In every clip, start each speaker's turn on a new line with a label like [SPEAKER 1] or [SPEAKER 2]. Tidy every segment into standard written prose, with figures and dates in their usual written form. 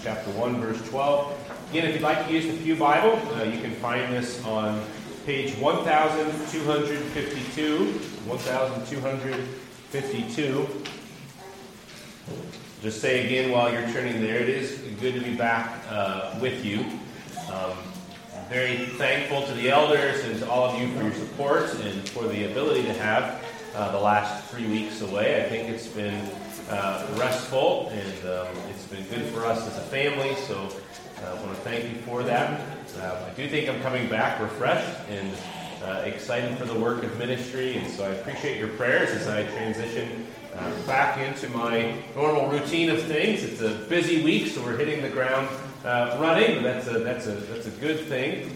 [SPEAKER 1] chapter 1, verse 12. Again, if you'd like to use the Pew Bible, you can find this on page 1252. 1252. Just say again while you're turning there, it is good to be back with you. I'm very thankful to the elders and to all of you for your support and for the ability to have the last 3 weeks away. I think it's been restful and it's been good for us as a family, so I want to thank you for that. I do think I'm coming back refreshed and excited for the work of ministry, and so I appreciate your prayers as I transition back into my normal routine of things. It's a busy week, so we're hitting the ground running. That's a good thing.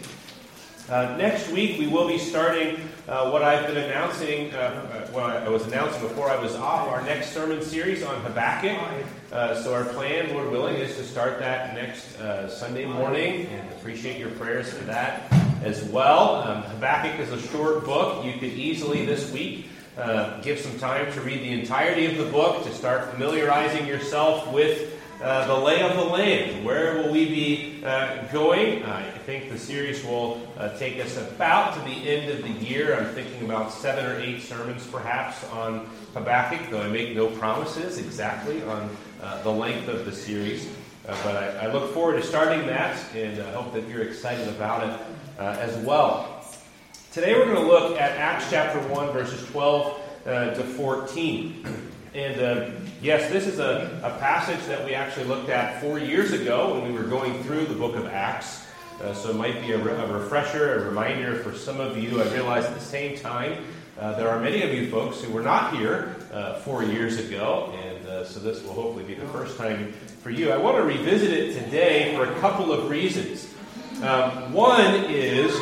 [SPEAKER 1] Next week we will be starting what I've been announcing, what I was announcing before I was off, our next sermon series on Habakkuk. So our plan, Lord willing, is to start that next Sunday morning, and appreciate your prayers for that as well. Habakkuk is a short book. You could easily this week give some time to read the entirety of the book, to start familiarizing yourself with the lay of the land. Where will we be going? I think the series will take us about to the end of the year. I'm thinking about 7 or 8 sermons perhaps on Habakkuk, though I make no promises exactly on the length of the series. But I look forward to starting that, and I hope that you're excited about it as well. Today we're going to look at Acts chapter 1, verses 12 to 14. And yes, this is a passage that we actually looked at 4 years ago when we were going through the book of Acts. So it might be a refresher, a reminder for some of you. I realize at the same time there are many of you folks who were not here 4 years ago, and so this will hopefully be the first time for you. I want to revisit it today for a couple of reasons. One is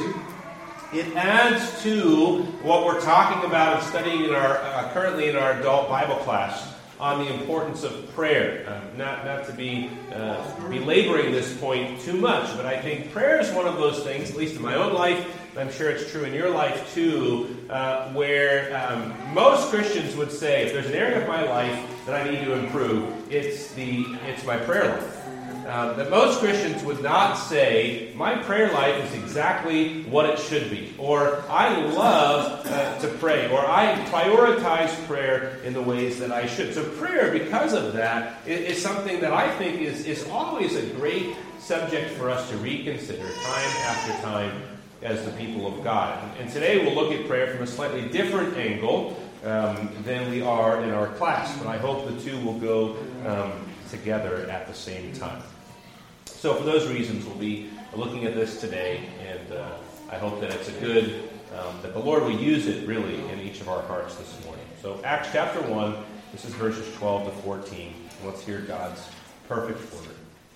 [SPEAKER 1] it adds to what we're talking about and studying in our currently in our adult Bible class on the importance of prayer. Not to be belaboring this point too much, but I think prayer is one of those things, at least in my own life, and I'm sure it's true in your life too, where most Christians would say, if there's an area of my life that I need to improve, it's my prayer life. That most Christians would not say, my prayer life is exactly what it should be, or I love to pray, or I prioritize prayer in the ways that I should. So prayer, because of that, is something that I think is always a great subject for us to reconsider time after time as the people of God. And today we'll look at prayer from a slightly different angle than we are in our class, but I hope the two will go together at the same time. So for those reasons, we'll be looking at this today, and I hope that it's that the Lord will use it really in each of our hearts this morning. So Acts chapter 1, this is verses 12 to 14. Let's hear God's perfect word.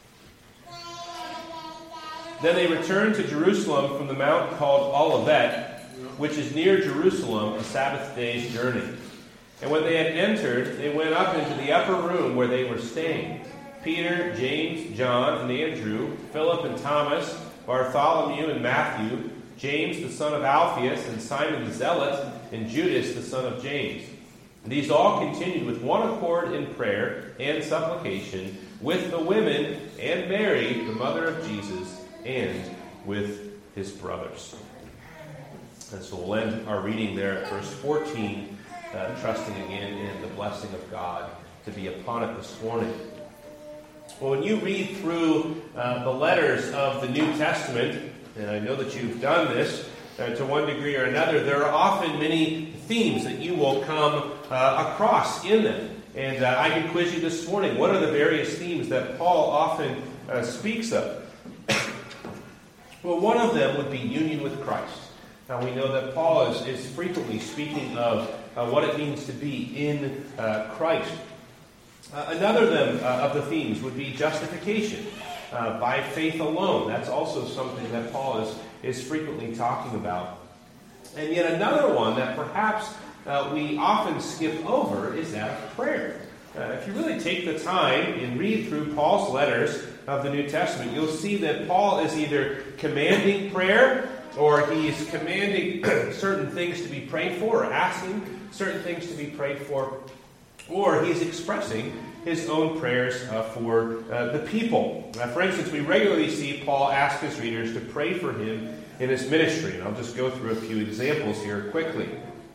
[SPEAKER 1] Then they returned to Jerusalem from the mount called Olivet, which is near Jerusalem, a Sabbath day's journey. And when they had entered, they went up into the upper room where they were staying. Peter, James, John, and Andrew, Philip and Thomas, Bartholomew and Matthew, James the son of Alphaeus, and Simon the Zealot, and Judas the son of James. And these all continued with one accord in prayer and supplication with the women and Mary, the mother of Jesus, and with his brothers. And so we'll end our reading there at verse 14, trusting again in the blessing of God to be upon it this morning. Well, when you read through the letters of the New Testament, and I know that you've done this to one degree or another, there are often many themes that you will come across in them. And I can quiz you this morning. What are the various themes that Paul often speaks of? Well, one of them would be union with Christ. Now, we know that Paul is frequently speaking of what it means to be in Christ. Another of the themes would be justification by faith alone. That's also something that Paul is frequently talking about. And yet another one that perhaps we often skip over is that of prayer. If you really take the time and read through Paul's letters of the New Testament, you'll see that Paul is either commanding prayer, or he's commanding certain things to be prayed for, or asking certain things to be prayed for, or he's expressing his own prayers for the people. For instance, we regularly see Paul ask his readers to pray for him in his ministry. And I'll just go through a few examples here quickly.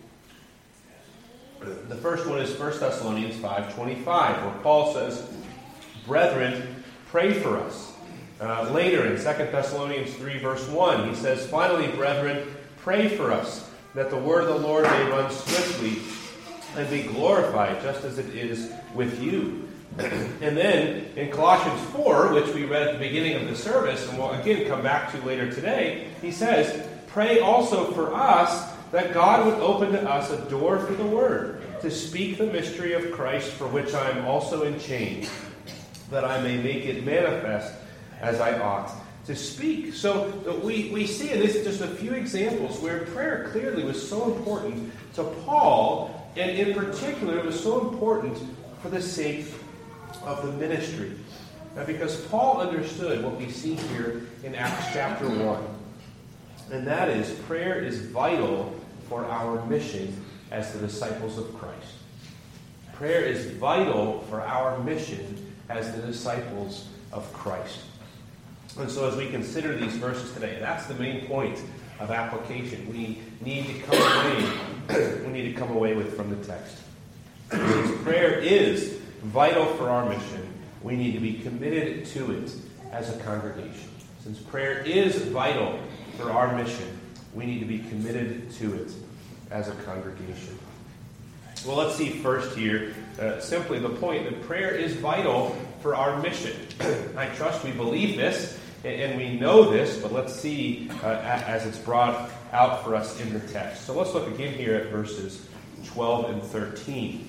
[SPEAKER 1] The first one is 1 Thessalonians 5:25, where Paul says, "Brethren, pray for us." Later in 2 Thessalonians 3, verse 1, he says, "Finally, brethren, pray for us, that the word of the Lord may run swiftly and be glorified, just as it is with you." And then in Colossians 4, which we read at the beginning of the service, and we'll again come back to later today, he says, "Pray also for us, that God would open to us a door for the word, to speak the mystery of Christ, for which I am also in chains, that I may make it manifest as I ought to speak." So we see in this just a few examples where prayer clearly was so important to Paul, and in particular it was so important for the sake of the ministry. Now, because Paul understood what we see here in Acts chapter 1, and that is prayer is vital for our mission as the disciples of Christ. Prayer is vital for our mission as the disciples of Christ. And so as we consider these verses today, that's the main point of application. We need to come away with from the text. Since prayer is vital for our mission, we need to be committed to it as a congregation. Since prayer is vital for our mission, we need to be committed to it as a congregation. Well, let's see first here simply the point that prayer is vital for our mission. I trust we believe this and we know this, but let's see as it's brought out for us in the text. So let's look again here at verses 12 and 13.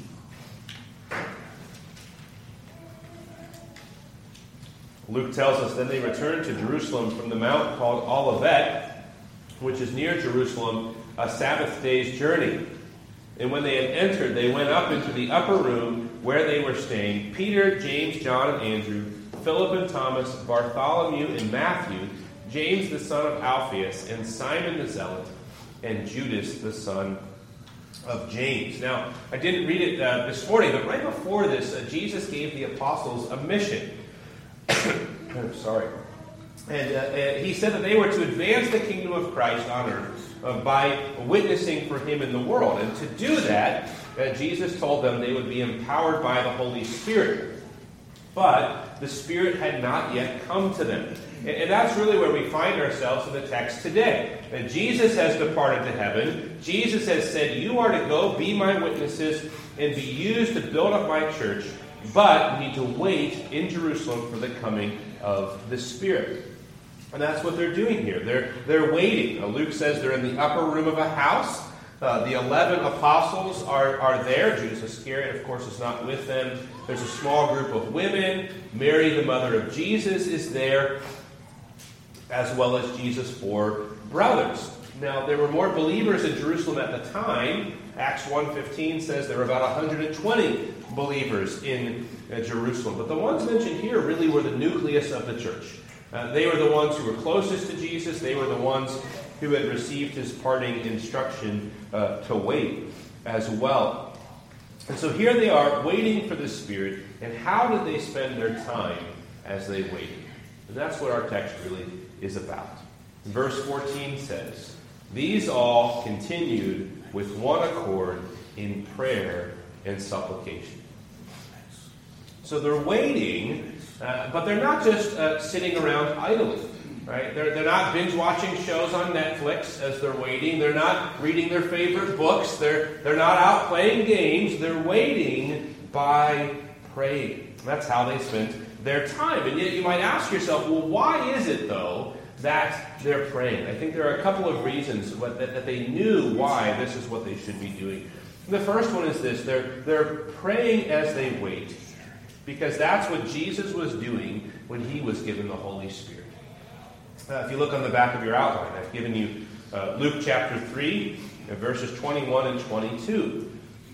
[SPEAKER 1] Luke tells us, "Then they returned to Jerusalem from the mount called Olivet, which is near Jerusalem, a Sabbath day's journey. And when they had entered, they went up into the upper room where they were staying, Peter, James, John, and Andrew, Philip and Thomas, Bartholomew and Matthew, James the son of Alphaeus, and Simon the Zealot, and Judas the son of James." Now, I didn't read it this morning, but right before this, Jesus gave the apostles a mission. Sorry. And he said that they were to advance the kingdom of Christ on earth by witnessing for him in the world. And to do that, Jesus told them they would be empowered by the Holy Spirit. But the Spirit had not yet come to them. And that's really where we find ourselves in the text today. And Jesus has departed to heaven. Jesus has said, "You are to go be my witnesses and be used to build up my church. But we need to wait in Jerusalem for the coming of the Spirit." And that's what they're doing here. They're waiting. Luke says they're in the upper room of a house. The 11 apostles are there. Judas Iscariot, of course, is not with them. There's a small group of women. Mary, the mother of Jesus, is there, as well as Jesus' 4 brothers. Now, there were more believers in Jerusalem at the time. Acts 1:15 says there were about 120 believers in Jerusalem. But the ones mentioned here really were the nucleus of the church. They were the ones who were closest to Jesus. They were the ones who had received his parting instruction to wait as well. And so here they are waiting for the Spirit. And how did they spend their time as they waited? And that's what our text really is about. Verse 14 says, "These all continued with one accord in prayer and supplication." So they're waiting, but they're not just sitting around idly. Right? They're not binge-watching shows on Netflix as they're waiting. They're not reading their favorite books. They're not out playing games. They're waiting by praying. That's how they spent their time. And yet you might ask yourself, well, why is it, though, that they're praying? I think there are a couple of reasons that they knew why this is what they should be doing. The first one is this. They're praying as they wait, because that's what Jesus was doing when he was given the Holy Spirit. If you look on the back of your outline, I've given you Luke chapter 3, verses 21 and 22.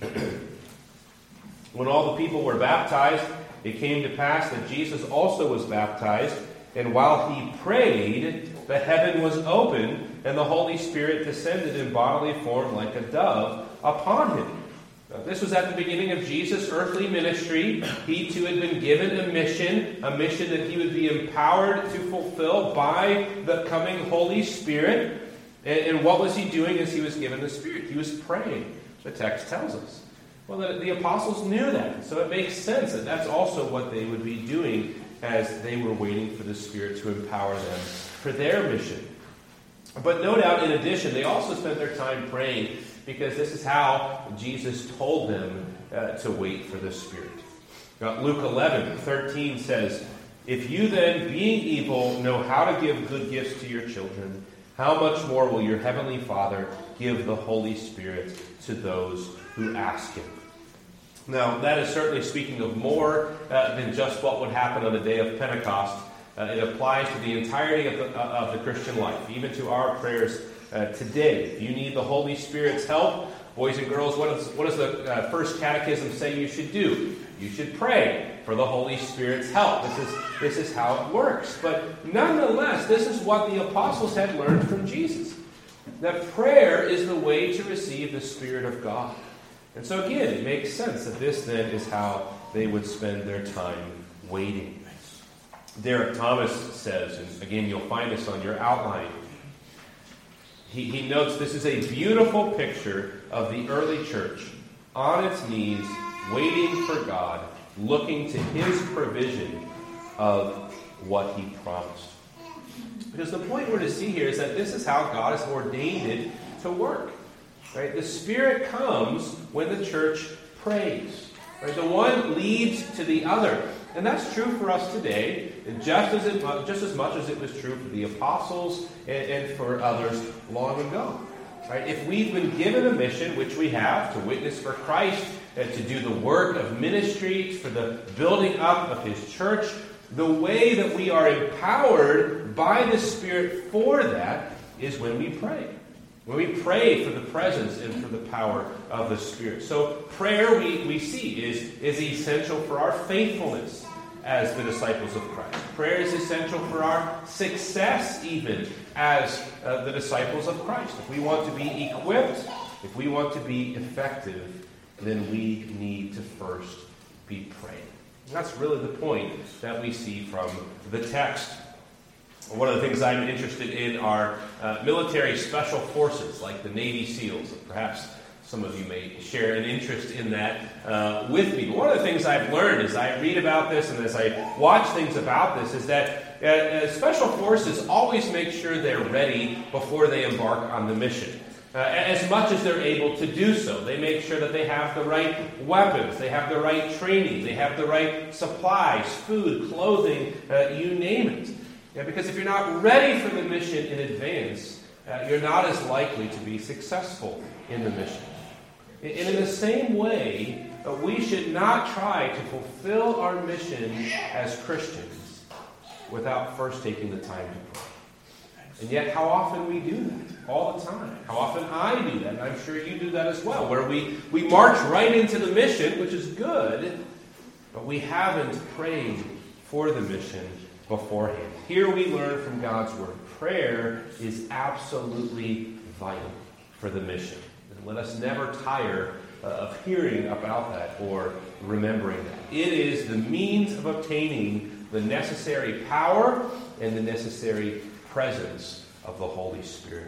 [SPEAKER 1] When all the people were baptized, it came to pass that Jesus also was baptized, and while he prayed, the heaven was opened, and the Holy Spirit descended in bodily form like a dove upon him. This was at the beginning of Jesus' earthly ministry. He too had been given a mission that he would be empowered to fulfill by the coming Holy Spirit. And what was he doing as he was given the Spirit? He was praying, the text tells us. Well, the apostles knew that, so it makes sense that that's also what they would be doing as they were waiting for the Spirit to empower them for their mission. But no doubt, in addition, they also spent their time praying because this is how Jesus told them to wait for the Spirit. Luke 11:13 says, "If you then, being evil, know how to give good gifts to your children, how much more will your heavenly Father give the Holy Spirit to those who ask Him?" Now, that is certainly speaking of more than just what would happen on the day of Pentecost. It applies to the entirety of the Christian life, even to our prayers today. If you need the Holy Spirit's help, boys and girls, what does the first catechism say you should do? You should pray for the Holy Spirit's help. This is how it works. But nonetheless, this is what the apostles had learned from Jesus. That prayer is the way to receive the Spirit of God. And so again, it makes sense that this then is how they would spend their time waiting. Derek Thomas says, and again you'll find this on your outline, he notes this is a beautiful picture of the early church on its knees, waiting for God, looking to His provision of what He promised. Because the point we're to see here is that this is how God has ordained it to work. Right? The Spirit comes when the church prays. Right? The one leads to the other. And that's true for us today, just as much as it was true for the apostles and for others long ago. Right? If we've been given a mission, which we have, to witness for Christ, to do the work of ministry, for the building up of His church, the way that we are empowered by the Spirit for that is when we pray. When we pray for the presence and for the power of the Spirit. So prayer, we see, is essential for our faithfulness as the disciples of Christ. Prayer is essential for our success even as the disciples of Christ. If we want to be equipped, if we want to be effective, then we need to first be praying. And that's really the point that we see from the text. One of the things I'm interested in are military special forces, like the Navy SEALs. Perhaps some of you may share an interest in that with me. But one of the things I've learned as I read about this and as I watch things about this is that special forces always make sure they're ready before they embark on the mission. As much as they're able to do so. They make sure that they have the right weapons, they have the right training, they have the right supplies, food, clothing, you name it. Yeah, because if you're not ready for the mission in advance, you're not as likely to be successful in the mission. And in the same way, we should not try to fulfill our mission as Christians without first taking the time to pray. And yet, how often we do that? All the time. How often I do that, and I'm sure you do that as well, where we march right into the mission, which is good, but we haven't prayed for the mission beforehand. Here we learn from God's Word. Prayer is absolutely vital for the mission. And let us never tire of hearing about that or remembering that. It is the means of obtaining the necessary power and the necessary presence of the Holy Spirit.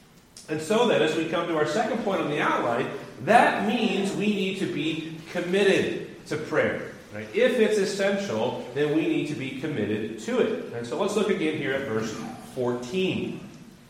[SPEAKER 1] And so then, as we come to our second point on the outline, that means we need to be committed to prayer. Right? If it's essential, then we need to be committed to it. And so let's look again here at verse 14.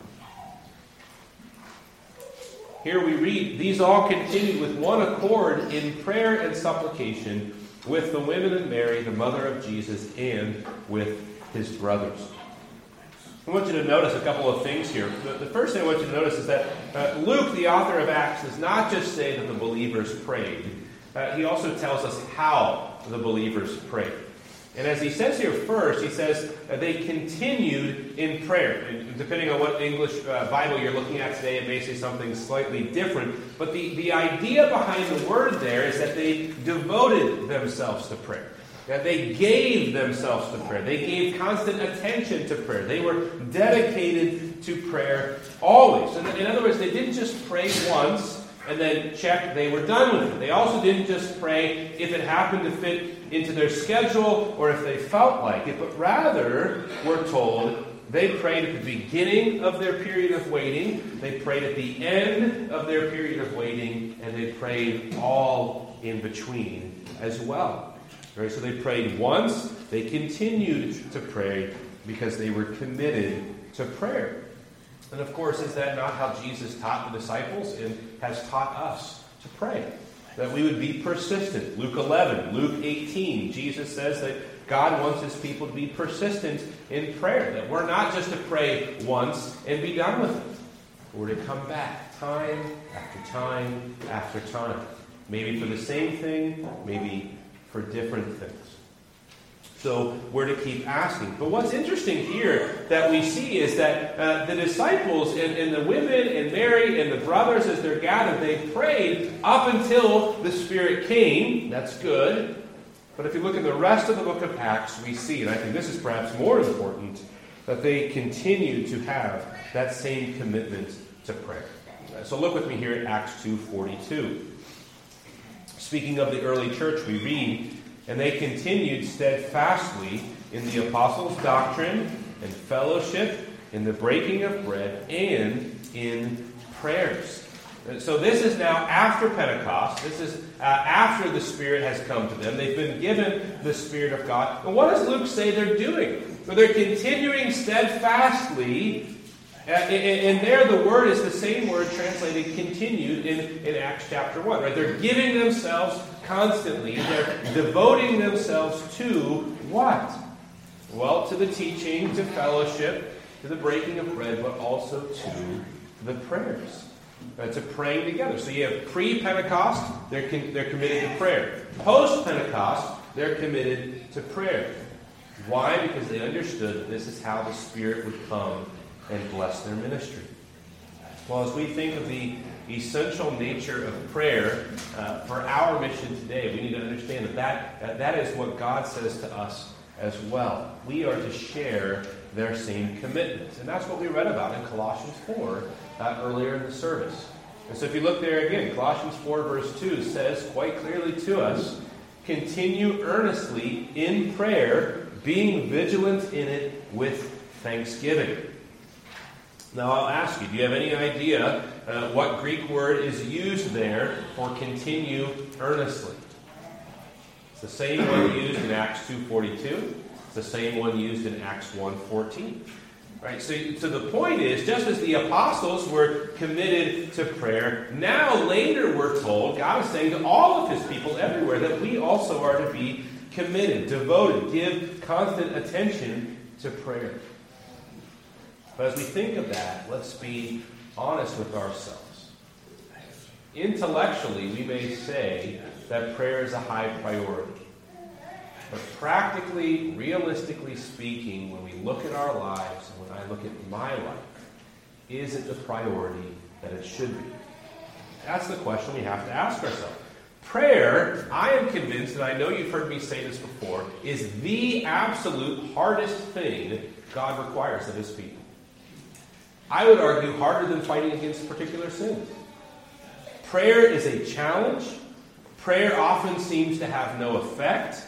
[SPEAKER 1] Here we read, "These all continued with one accord in prayer and supplication with the women and Mary, the mother of Jesus, and with his brothers." I want you to notice a couple of things here. The first thing I want you to notice is that Luke, the author of Acts, does not just say that the believers prayed. He also tells us how the believers prayed. And as he says here first, he says they continued in prayer. And depending on what English Bible you're looking at today, it may say something slightly different. But the idea behind the word there is that they devoted themselves to prayer. That they gave themselves to prayer. They gave constant attention to prayer. They were dedicated to prayer always. In other words, they didn't just pray once and then check, they were done with it. They also didn't just pray if it happened to fit into their schedule or if they felt like it, but rather, we're told, they prayed at the beginning of their period of waiting, they prayed at the end of their period of waiting, and they prayed all in between as well. Right, so they prayed once, they continued to pray because they were committed to prayer. And of course, is that not how Jesus taught the disciples and has taught us to pray? That we would be persistent. Luke 11, Luke 18, Jesus says that God wants his people to be persistent in prayer. That we're not just to pray once and be done with it. We're to come back time after time after time. Maybe for the same thing, maybe for different things. So we're to keep asking. But what's interesting here that we see is that the disciples and the women and Mary and the brothers as they're gathered, they prayed up until the Spirit came. That's good. But if you look at the rest of the book of Acts, we see, and I think this is perhaps more important, that they continue to have that same commitment to prayer. So look with me here at Acts 2:42. Speaking of the early church, we read, "And they continued steadfastly in the apostles' doctrine and fellowship, in the breaking of bread, and in prayers." So this is now after Pentecost. This is after the Spirit has come to them. They've been given the Spirit of God. And what does Luke say they're doing? So they're continuing steadfastly. And there the word is the same word translated continued in Acts chapter 1. Right? They're giving themselves constantly. They're devoting themselves to what? Well, to the teaching, to fellowship, to the breaking of bread, but also to the prayers. To praying together. So you have pre-Pentecost, they're committed to prayer. Post-Pentecost, they're committed to prayer. Why? Because they understood that this is how the Spirit would come and bless their ministry. Well, as we think of the essential nature of prayer for our mission today, we need to understand that is what God says to us as well. We are to share their same commitments. And that's what we read about in Colossians 4 earlier in the service. And so if you look there again, Colossians 4 verse 2 says quite clearly to us, "Continue earnestly in prayer, being vigilant in it with thanksgiving." Now I'll ask you, do you have any idea what Greek word is used there for continue earnestly? It's the same one used in Acts 2:42. It's the same one used in Acts 1:14. Right? So the point is, just as the apostles were committed to prayer, now later we're told, God is saying to all of his people everywhere that we also are to be committed, devoted, give constant attention to prayer. But as we think of that, let's be honest with ourselves. Intellectually, we may say that prayer is a high priority. But practically, realistically speaking, when we look at our lives, and when I look at my life, is it the priority that it should be? That's the question we have to ask ourselves. Prayer, I am convinced, and I know you've heard me say this before, is the absolute hardest thing God requires of his people. I would argue harder than fighting against particular sins. Prayer is a challenge. Prayer often seems to have no effect.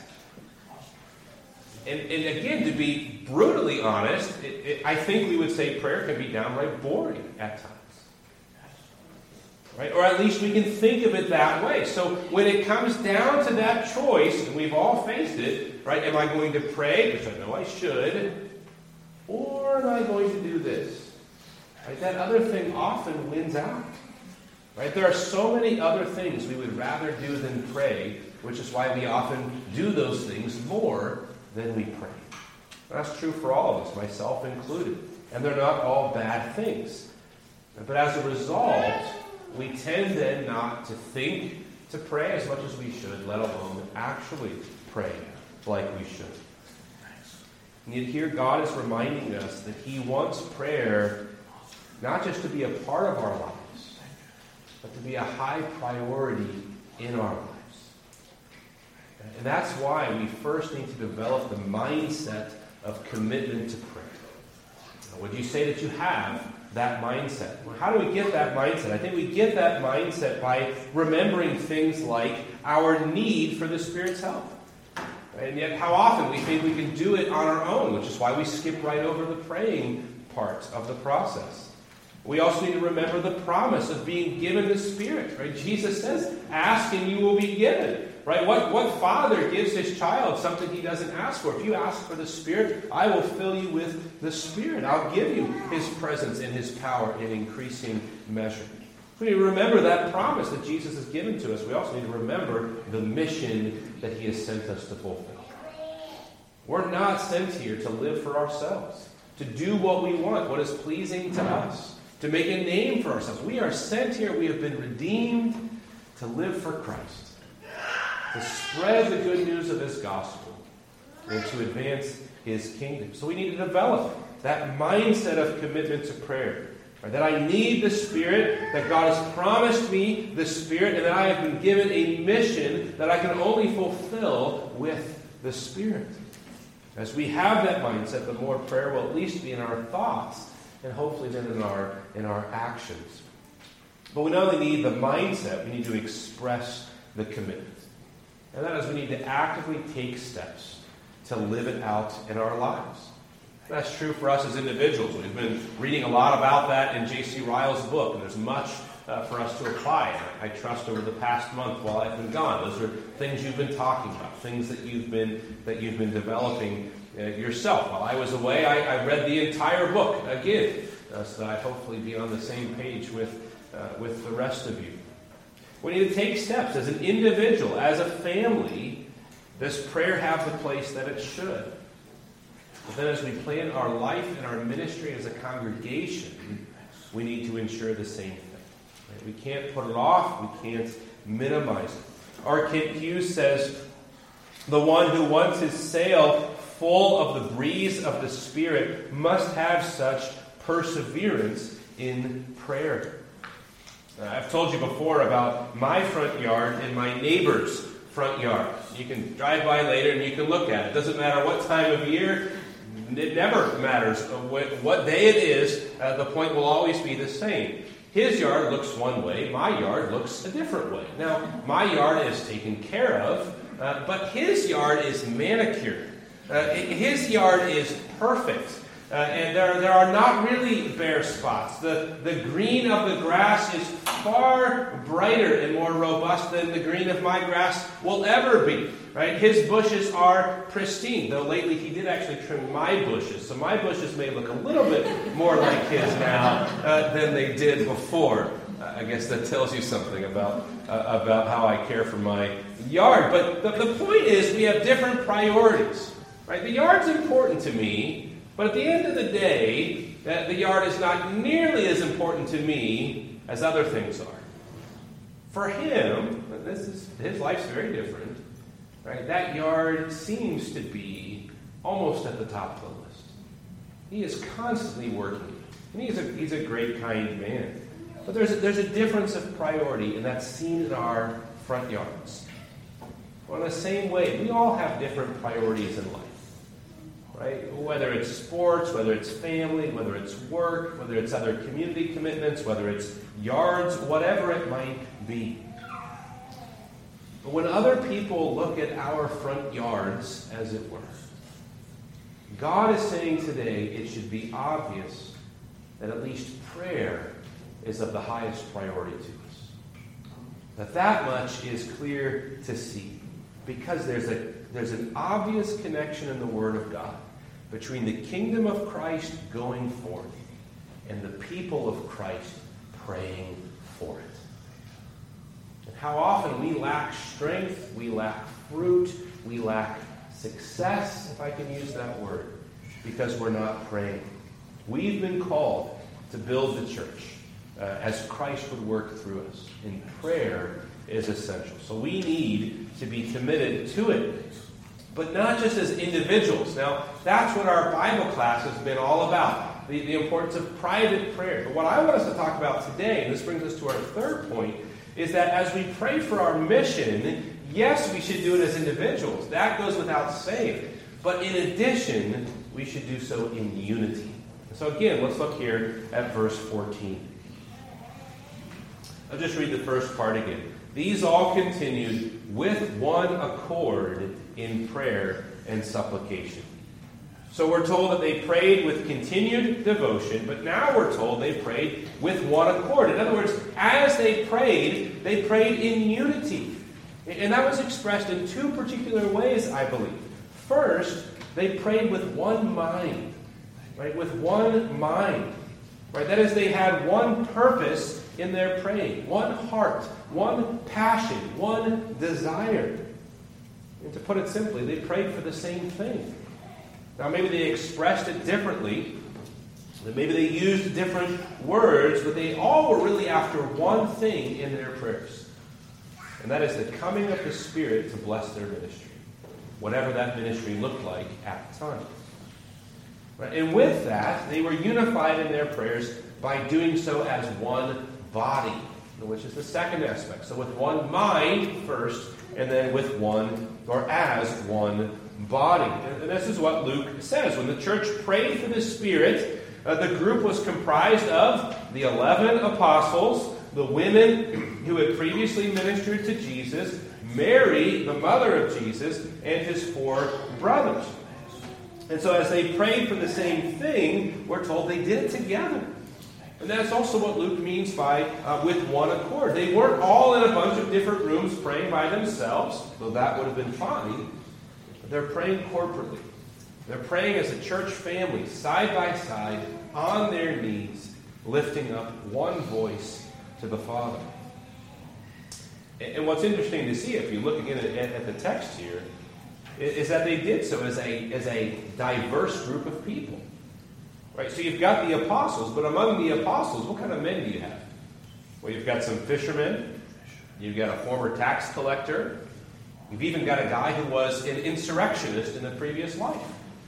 [SPEAKER 1] And again, to be brutally honest, I think we would say prayer can be downright boring at times. Right? Or at least we can think of it that way. So when it comes down to that choice, and we've all faced it, right? Am I going to pray, which I know I should, or am I going to do this? Right? That other thing often wins out. Right? There are so many other things we would rather do than pray, which is why we often do those things more than we pray. That's true for all of us, myself included. And they're not all bad things. But as a result, we tend then not to think to pray as much as we should, let alone actually pray like we should. And yet here God is reminding us that he wants prayer not just to be a part of our lives, but to be a high priority in our lives. And that's why we first need to develop the mindset of commitment to prayer. Now, would you say that you have that mindset. Well, how do we get that mindset? I think we get that mindset by remembering things like our need for the Spirit's help. And yet how often we think we can do it on our own, which is why we skip right over the praying part of the process. We also need to remember the promise of being given the Spirit. Right? Jesus says, ask and you will be given. Right? What father gives his child something he doesn't ask for? If you ask for the Spirit, I will fill you with the Spirit. I'll give you his presence and his power in increasing measure. We need to remember that promise that Jesus has given to us. We also need to remember the mission that he has sent us to fulfill. We're not sent here to live for ourselves, to do what we want, what is pleasing to us, to make a name for ourselves. We are sent here, we have been redeemed to live for Christ, to spread the good news of his gospel, and to advance his kingdom. So we need to develop that mindset of commitment to prayer. Right? That I need the Spirit, that God has promised me the Spirit, and that I have been given a mission that I can only fulfill with the Spirit. As we have that mindset, the more prayer will at least be in our thoughts, and hopefully then in our actions. But we not only need the mindset, we need to express the commitment. And that is, we need to actively take steps to live it out in our lives. That's true for us as individuals. We've been reading a lot about that in J.C. Ryle's book, and there's much for us to apply. I trust over the past month while I've been gone, those are things you've been talking about, things that you've been developing yourself. While I was away, I read the entire book again, so that I'd hopefully be on the same page with the rest of you. We need to take steps as an individual, as a family. Does prayer have the place that it should? But then as we plan our life and our ministry as a congregation, we need to ensure the same thing. Right? We can't put it off. We can't minimize it. R. Kent Hughes says, the one who wants his sail full of the breeze of the Spirit must have such perseverance in prayer. I've told you before about my front yard and my neighbor's front yard. You can drive by later and you can look at it. It doesn't matter what time of year. It never matters what day it is. The point will always be the same. His yard looks one way. My yard looks a different way. Now, my yard is taken care of, but his yard is manicured. His yard is perfect. And there are not really bare spots. The green of the grass is far brighter and more robust than the green of my grass will ever be. Right? His bushes are pristine, though lately he did actually trim my bushes. So my bushes may look a little bit more like his now than they did before. I guess that tells you something about how I care for my yard. But the point is, we have different priorities. Right? The yard's important to me, but at the end of the day, the yard is not nearly as important to me as other things are. For him, his life's very different. Right? That yard seems to be almost at the top of the list. He is constantly working, and he's a great, kind man. But there's a difference of priority, and that's seen in our front yards. Well, in the same way, we all have different priorities in life. Right? Whether it's sports, whether it's family, whether it's work, whether it's other community commitments, whether it's yards, whatever it might be. But when other people look at our front yards, as it were, God is saying today it should be obvious that at least prayer is of the highest priority to us. That much is clear to see, because there's an obvious connection in the Word of God between the kingdom of Christ going forth and the people of Christ praying for it. And how often we lack strength, we lack fruit, we lack success, if I can use that word, because we're not praying. We've been called to build the church as Christ would work through us. And prayer is essential. So we need to be committed to it. But not just as individuals. Now, that's what our Bible class has been all about. The importance of private prayer. But what I want us to talk about today, and this brings us to our third point, is that as we pray for our mission, yes, we should do it as individuals. That goes without saying. But in addition, we should do so in unity. So again, let's look here at verse 14. I'll just read the first part again. These all continued with one accord in prayer and supplication. So we're told that they prayed with continued devotion, but now we're told they prayed with one accord. In other words, as they prayed in unity. And that was expressed in two particular ways, I believe. First, they prayed with one mind. Right? With one mind. Right? That is, they had one purpose in their praying. One heart. One passion. One desire. And to put it simply, they prayed for the same thing. Now, maybe they expressed it differently. Maybe they used different words, but they all were really after one thing in their prayers. And that is the coming of the Spirit to bless their ministry. Whatever that ministry looked like at the time. Right? And with that, they were unified in their prayers by doing so as one body, which is the second aspect. So with one mind first, and then with one, or as one body. And this is what Luke says. When the church prayed for the Spirit, the group was comprised of the 11 apostles, the women who had previously ministered to Jesus, Mary, the mother of Jesus, and his 4 brothers. And so as they prayed for the same thing, we're told they did it together. And that's also what Luke means by with one accord. They weren't all in a bunch of different rooms praying by themselves, though that would have been fine. They're praying corporately. They're praying as a church family, side by side, on their knees, lifting up one voice to the Father. And what's interesting to see, if you look again at the text here, is that they did so as a diverse group of people. Right? So you've got the apostles, but among the apostles, what kind of men do you have? Well, you've got some fishermen. You've got a former tax collector. You've even got a guy who was an insurrectionist in the previous life.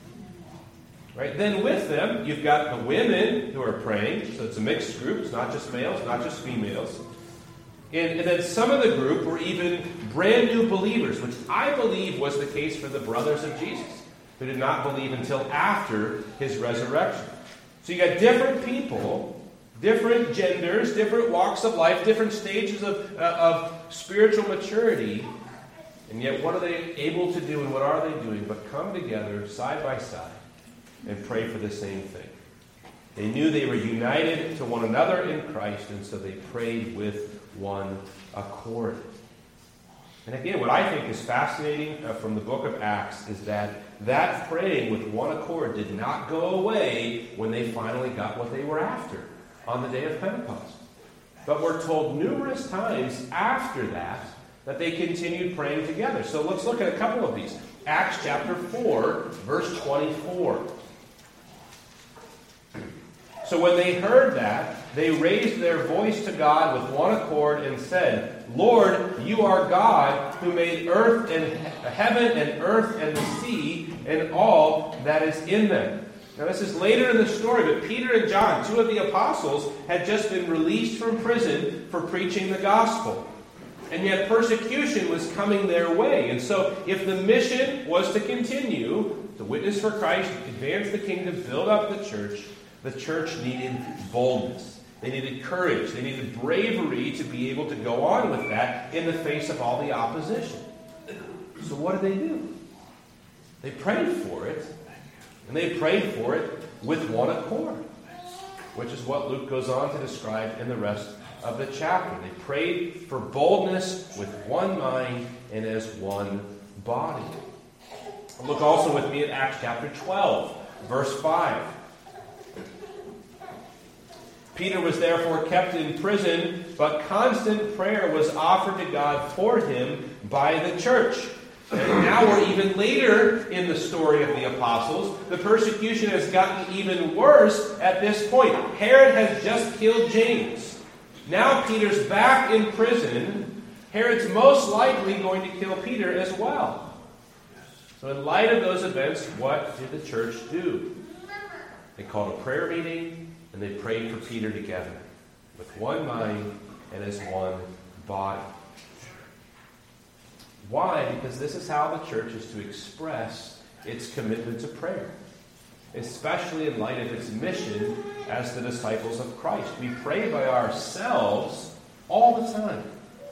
[SPEAKER 1] Right? Then with them, you've got the women who are praying. So it's a mixed group. It's not just males, not just females. And then some of the group were even brand new believers, which I believe was the case for the brothers of Jesus, who did not believe until after his resurrection. So you got different people, different genders, different walks of life, different stages of spiritual maturity. And yet what are they able to do, and what are they doing but come together side by side and pray for the same thing? They knew they were united to one another in Christ, and so they prayed with one accord. And again, what I think is fascinating from the book of Acts is that praying with one accord did not go away when they finally got what they were after on the day of Pentecost. But we're told numerous times after that they continued praying together. So let's look at a couple of these. Acts chapter 4, verse 24. So when they heard that, they raised their voice to God with one accord and said, Lord, you are God who made earth and heaven and earth and the sea and all that is in them. Now this is later in the story, but Peter and John, 2 of the apostles, had just been released from prison for preaching the gospel. And yet persecution was coming their way. And so if the mission was to continue, to witness for Christ, advance the kingdom, build up the church needed boldness. They needed courage. They needed bravery to be able to go on with that in the face of all the opposition. So what did they do? They prayed for it. And they prayed for it with one accord, which is what Luke goes on to describe in the rest of the chapter. They prayed for boldness with one mind and as one body. Look also with me at Acts chapter 12, verse 5. Peter was therefore kept in prison, but constant prayer was offered to God for him by the church. And now we're even later in the story of the apostles. The persecution has gotten even worse at this point. Herod has just killed James. Now Peter's back in prison. Herod's most likely going to kill Peter as well. So in light of those events, what did the church do? They called a prayer meeting. And they prayed for Peter together with one mind and as one body. Why? Because this is how the church is to express its commitment to prayer. especially in light of its mission as the disciples of Christ. We pray by ourselves all the time.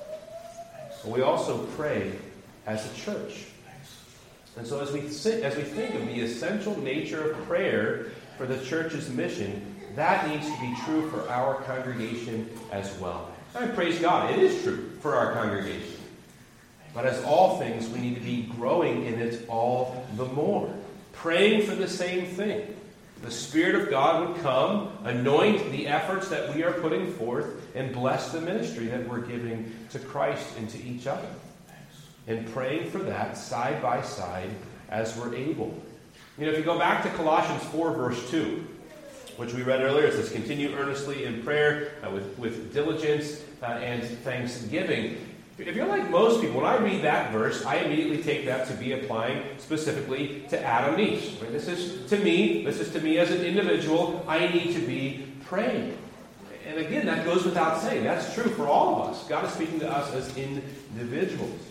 [SPEAKER 1] But we also pray as a church. And so as we think of the essential nature of prayer for the church's mission, that needs to be true for our congregation as well. And praise God, it is true for our congregation. But as all things, we need to be growing in it all the more. Praying for the same thing. The Spirit of God would come, anoint the efforts that we are putting forth, and bless the ministry that we're giving to Christ and to each other. And praying for that side by side as we're able. If you go back to Colossians 4, verse 2, which we read earlier, it says, continue earnestly in prayer with diligence and thanksgiving. If you're like most people, when I read that verse, I immediately take that to be applying specifically to Adam and Eve. Right? This is to me as an individual. I need to be praying. And again, that goes without saying. That's true for all of us. God is speaking to us as individuals.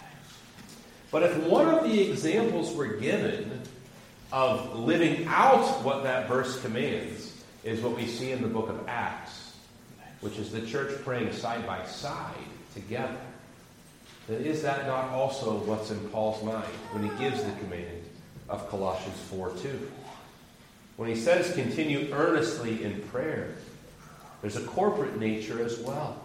[SPEAKER 1] But if one of the examples we're given of living out what that verse commands is what we see in the book of Acts, which is the church praying side by side together, then is that not also what's in Paul's mind when he gives the command of Colossians 4:2? When he says continue earnestly in prayer, there's a corporate nature as well.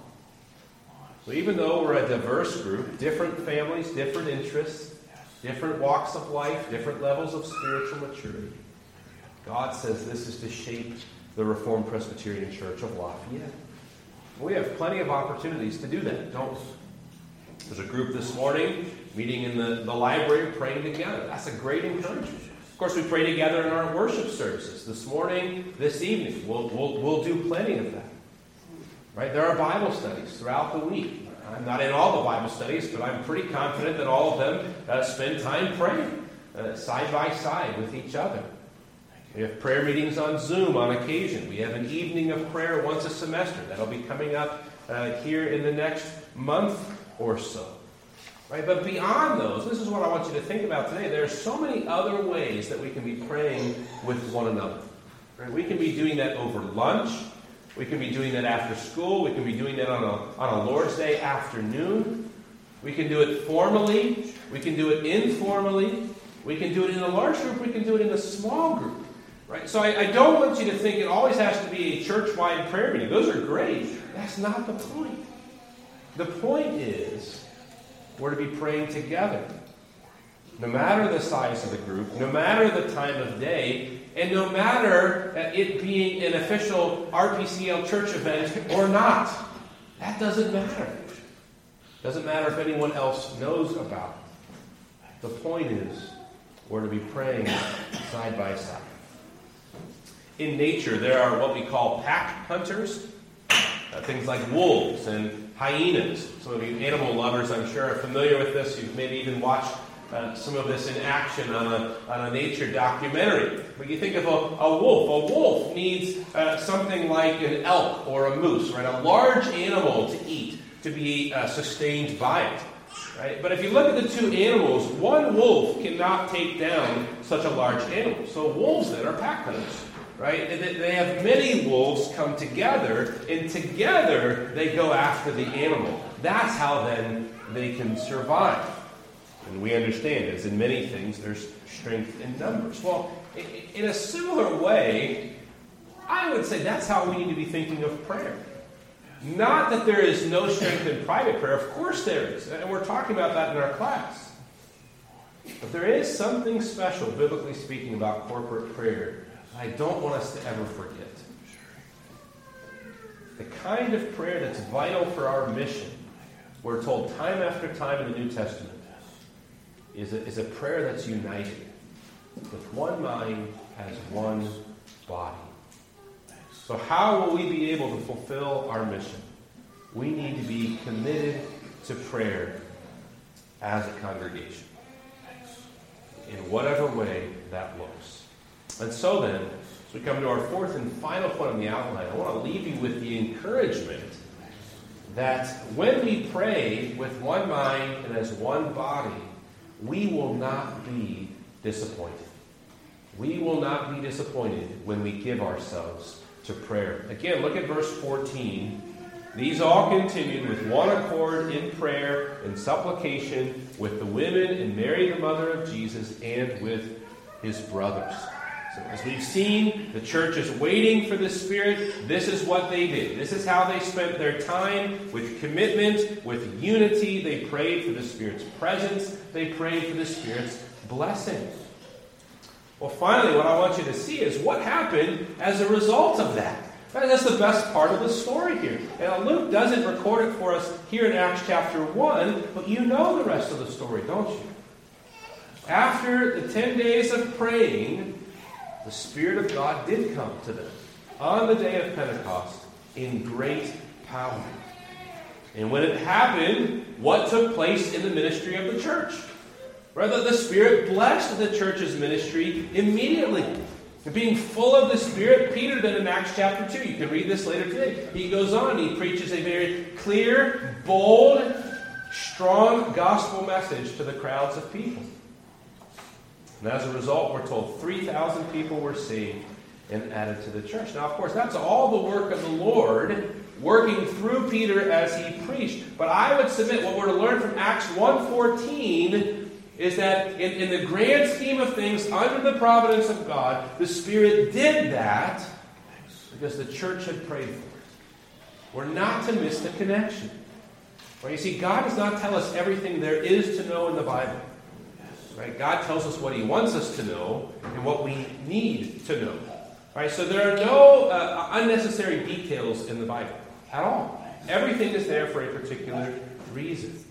[SPEAKER 1] So even though we're a diverse group, different families, different interests, different walks of life, different levels of spiritual maturity, God says this is to shape the Reformed Presbyterian Church of Lafayette. We have plenty of opportunities to do that, don't we? There's a group this morning meeting in the library praying together. That's a great encouragement. Of course, we pray together in our worship services this morning, this evening. We'll do plenty of that. Right? There are Bible studies throughout the week. I'm not in all the Bible studies, but I'm pretty confident that all of them spend time praying side by side with each other. We have prayer meetings on Zoom on occasion. We have an evening of prayer once a semester. That'll be coming up here in the next month or so. Right? But beyond those, this is what I want you to think about today. There are so many other ways that we can be praying with one another. Right? We can be doing that over lunch. We can be doing that after school. We can be doing that on a Lord's Day afternoon. We can do it formally. We can do it informally. We can do it in a large group. We can do it in a small group. Right? So I don't want you to think it always has to be a church-wide prayer meeting. Those are great. That's not the point. The point is we're to be praying together. No matter the size of the group, no matter the time of day, and no matter it being an official RPCL church event or not. That doesn't matter. Doesn't matter if anyone else knows about it. The point is, we're to be praying side by side. In nature, there are what we call pack hunters. Things like wolves and hyenas. Some of you animal lovers, I'm sure, are familiar with this. You've maybe even watched some of this in action on a nature documentary. But you think of a wolf. A wolf needs something like an elk or a moose, right? A large animal to eat, to be sustained by it. Right? But if you look at the two animals, one wolf cannot take down such a large animal. So wolves then are pack hunters. Right? They have many wolves come together, and together they go after the animal. That's how then they can survive. And we understand, as in many things, there's strength in numbers. Well, in a similar way, I would say that's how we need to be thinking of prayer. Not that there is no strength in private prayer. Of course there is. And we're talking about that in our class. But there is something special, biblically speaking, about corporate prayer I don't want us to ever forget. The kind of prayer that's vital for our mission, we're told time after time in the New Testament, is a prayer that's united. With one mind as one body. So how will we be able to fulfill our mission? We need to be committed to prayer as a congregation. In whatever way that looks. And so then, as we come to our fourth and final point on the outline, I want to leave you with the encouragement that when we pray with one mind and as one body, we will not be disappointed. we will not be disappointed when we give ourselves to prayer. Again, look at verse 14. These all continued with one accord in prayer and supplication with the women and Mary, the mother of Jesus, and with his brothers. So as we've seen, the church is waiting for the Spirit. This is what they did. This is how they spent their time, with commitment, with unity. They prayed for the Spirit's presence. They prayed for the Spirit's blessing. Well, finally, what I want you to see is what happened as a result of that. That's the best part of the story here. And Luke doesn't record it for us here in Acts chapter 1, but you know the rest of the story, don't you? After the 10 days of praying, the Spirit of God did come to them on the day of Pentecost in great power. And when it happened, what took place in the ministry of the church? Rather, the Spirit blessed the church's ministry immediately. Being full of the Spirit, Peter then in Acts chapter 2, you can read this later today, he goes on, he preaches a very clear, bold, strong gospel message to the crowds of people. And as a result, we're told 3,000 people were saved and added to the church. Now, of course, that's all the work of the Lord working through Peter as he preached. But I would submit what we're to learn from Acts 1:14 is that in the grand scheme of things, under the providence of God, the Spirit did that because the church had prayed for it. We're not to miss the connection. Well, you see, God does not tell us everything there is to know in the Bible. Right? God tells us what he wants us to know and what we need to know. Right? So there are no unnecessary details in the Bible at all. Everything is there for a particular reason.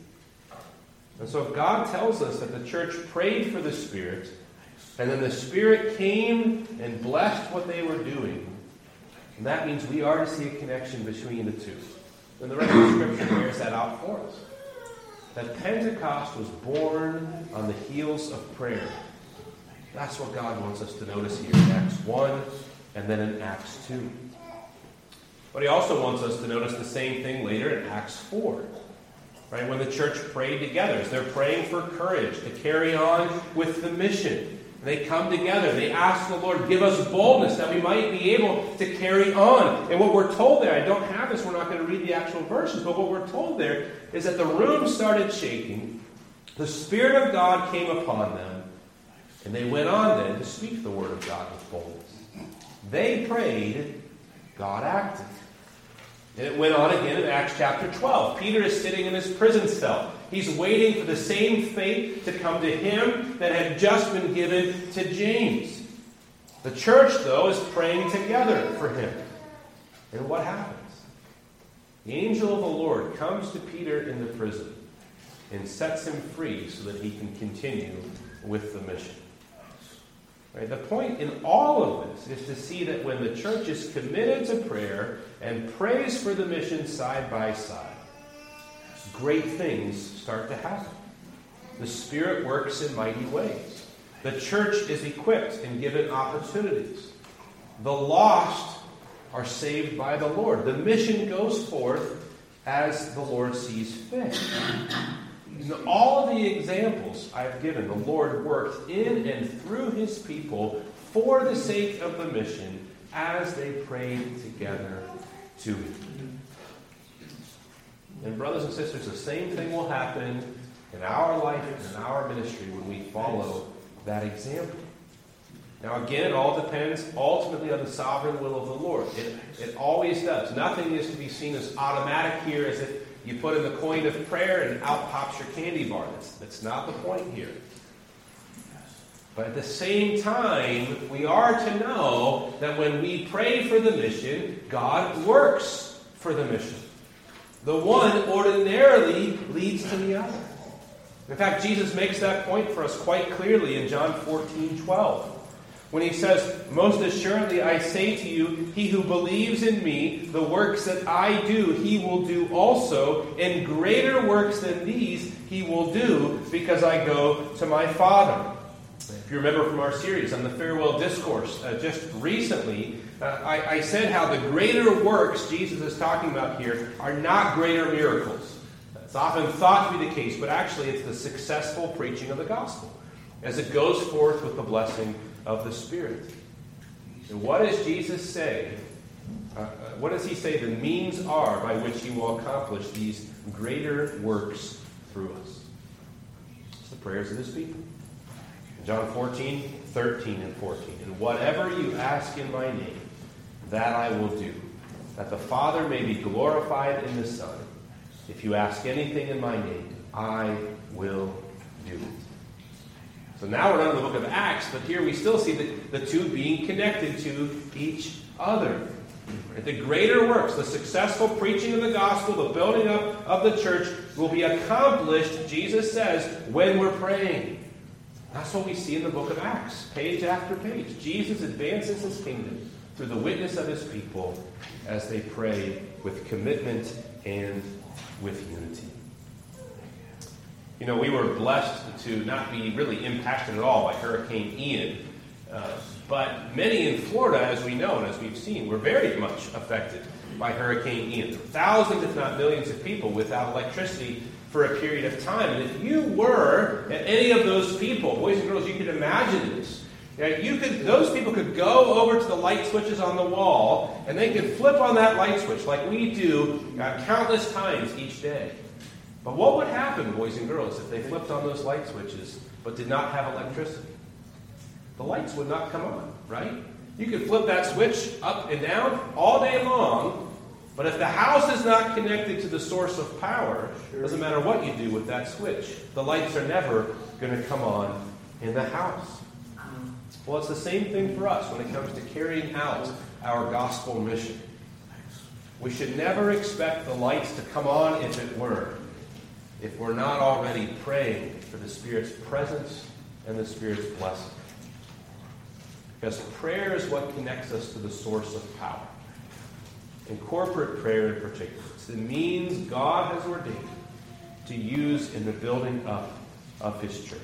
[SPEAKER 1] And so if God tells us that the church prayed for the Spirit, and then the Spirit came and blessed what they were doing, and that means we are to see a connection between the two. And the rest of the Scripture bears that out for us. That Pentecost was born on the heels of prayer. That's what God wants us to notice here in Acts 1 and then in Acts 2. But he also wants us to notice the same thing later in Acts 4. Right? When the church prayed together, as they're praying for courage to carry on with the mission. They come together. They ask the Lord, give us boldness that we might be able to carry on. And what we're told there, I don't have this, we're not going to read the actual verses, but what we're told there is that the room started shaking. The Spirit of God came upon them. And they went on then to speak the word of God with boldness. They prayed, God acted. And it went on again in Acts chapter 12. Peter is sitting in his prison cell. He's waiting for the same fate to come to him that had just been given to James. The church, though, is praying together for him. And what happens? The angel of the Lord comes to Peter in the prison and sets him free so that he can continue with the mission. Right? The point in all of this is to see that when the church is committed to prayer and prays for the mission side by side, great things start to happen. The Spirit works in mighty ways. The church is equipped and given opportunities. The lost are saved by the Lord. The mission goes forth as the Lord sees fit. In all of the examples I've given, the Lord worked in and through his people for the sake of the mission as they prayed together to him. And brothers and sisters, the same thing will happen in our life and in our ministry when we follow that example. Now again, it all depends ultimately on the sovereign will of the Lord. It always does. Nothing is to be seen as automatic here, as if you put in the coin of prayer and out pops your candy bar. That's not the point here. But at the same time, we are to know that when we pray for the mission, God works for the mission. The one ordinarily leads to the other. In fact, Jesus makes that point for us quite clearly in John 14:12. When he says, most assuredly I say to you, he who believes in me, the works that I do, he will do also, and greater works than these he will do, because I go to my Father. If you remember from our series on the farewell discourse just recently, I said how the greater works Jesus is talking about here are not greater miracles. It's often thought to be the case, but actually it's the successful preaching of the gospel as it goes forth with the blessing of the Spirit. And what does Jesus say? What does he say the means are by which he will accomplish these greater works through us? It's the prayers of his people. In John 14, 13 and 14. And whatever you ask in my name, that I will do, that the Father may be glorified in the Son. If you ask anything in my name, I will do it. So now we're not in the book of Acts, but here we still see the two being connected to each other. The greater works, the successful preaching of the gospel, the building up of the church will be accomplished, Jesus says, when we're praying. That's what we see in the book of Acts, page after page. Jesus advances his kingdom through the witness of his people as they pray with commitment and with unity. You know, we were blessed to not be really impacted at all by Hurricane Ian. But many in Florida, as we know and as we've seen, were very much affected by Hurricane Ian. Thousands, if not millions of people without electricity for a period of time. And if you were any of those people, boys and girls, you could imagine this. Those people could go over to the light switches on the wall, and they could flip on that light switch like we do countless times each day. But what would happen, boys and girls, if they flipped on those light switches but did not have electricity? The lights would not come on, right? You could flip that switch up and down all day long, but if the house is not connected to the source of power, it doesn't matter what you do with that switch. The lights are never going to come on in the house. Well, it's the same thing for us when it comes to carrying out our gospel mission. We should never expect the lights to come on if we're not already praying for the Spirit's presence and the Spirit's blessing. Because prayer is what connects us to the source of power. And corporate prayer in particular. It's the means God has ordained to use in the building up of his church.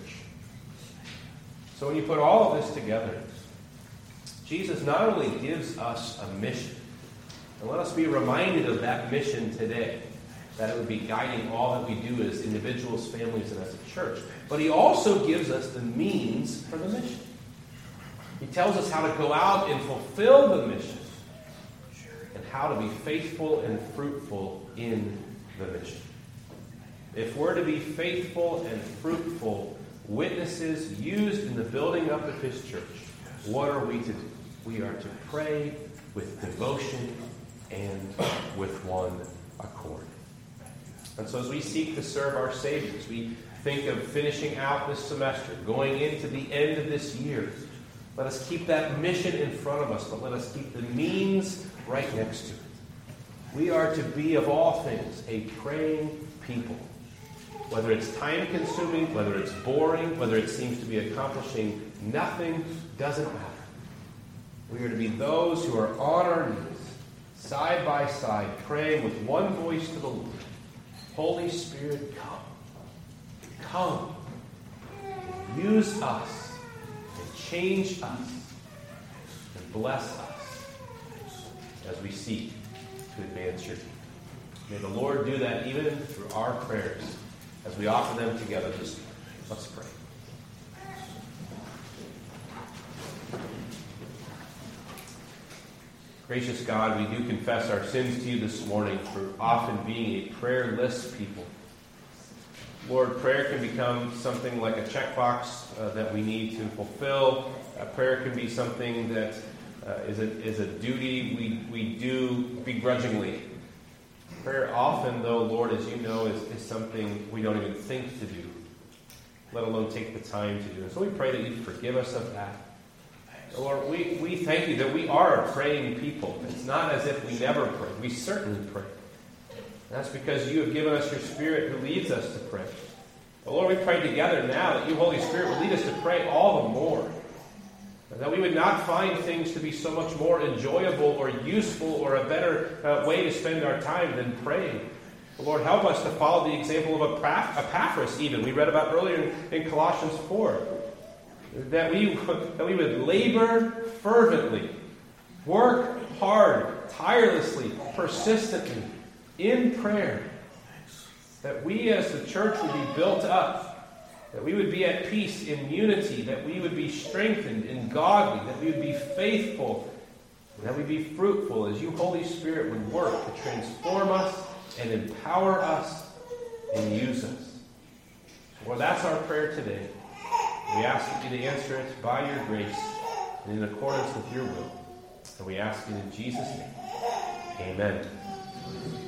[SPEAKER 1] So when you put all of this together, Jesus not only gives us a mission, and let us be reminded of that mission today, that it would be guiding all that we do as individuals, families, and as a church, but he also gives us the means for the mission. He tells us how to go out and fulfill the mission and how to be faithful and fruitful in the mission. If we're to be faithful and fruitful witnesses used in the building up of his church, what are we to do? We are to pray with devotion and with one accord. And so as we seek to serve our Savior, as we think of finishing out this semester, going into the end of this year, let us keep that mission in front of us, but let us keep the means right next to it. We are to be, of all things, a praying people. Whether it's time-consuming, whether it's boring, whether it seems to be accomplishing nothing, doesn't matter. We are to be those who are on our knees, side by side, praying with one voice to the Lord. Holy Spirit, come. Come. Use us. Change us and bless us as we seek to advance your kingdom. May the Lord do that even through our prayers as we offer them together this morning. Let's pray. Gracious God, we do confess our sins to you this morning for often being a prayerless people. Lord, prayer can become something like a checkbox that we need to fulfill. Prayer can be something that is a duty we do begrudgingly. Prayer often, though, Lord, as you know, is something we don't even think to do, let alone take the time to do. And so we pray that you forgive us of that. Lord, we thank you that we are a praying people. It's not as if we never pray. We certainly pray. That's because you have given us your Spirit who leads us to pray. But Lord, we pray together now that you, Holy Spirit, will lead us to pray all the more. And that we would not find things to be so much more enjoyable or useful or a better way to spend our time than praying. But Lord, help us to follow the example of Epaphras even. We read about earlier in Colossians 4. That we would labor fervently, work hard, tirelessly, persistently, in prayer, that we as the church would be built up, that we would be at peace in unity, that we would be strengthened and godly, that we would be faithful, that we be fruitful as you, Holy Spirit, would work to transform us and empower us and use us. Well, that's our prayer today. We ask you to answer it by your grace and in accordance with your will. And we ask it in Jesus' name. Amen.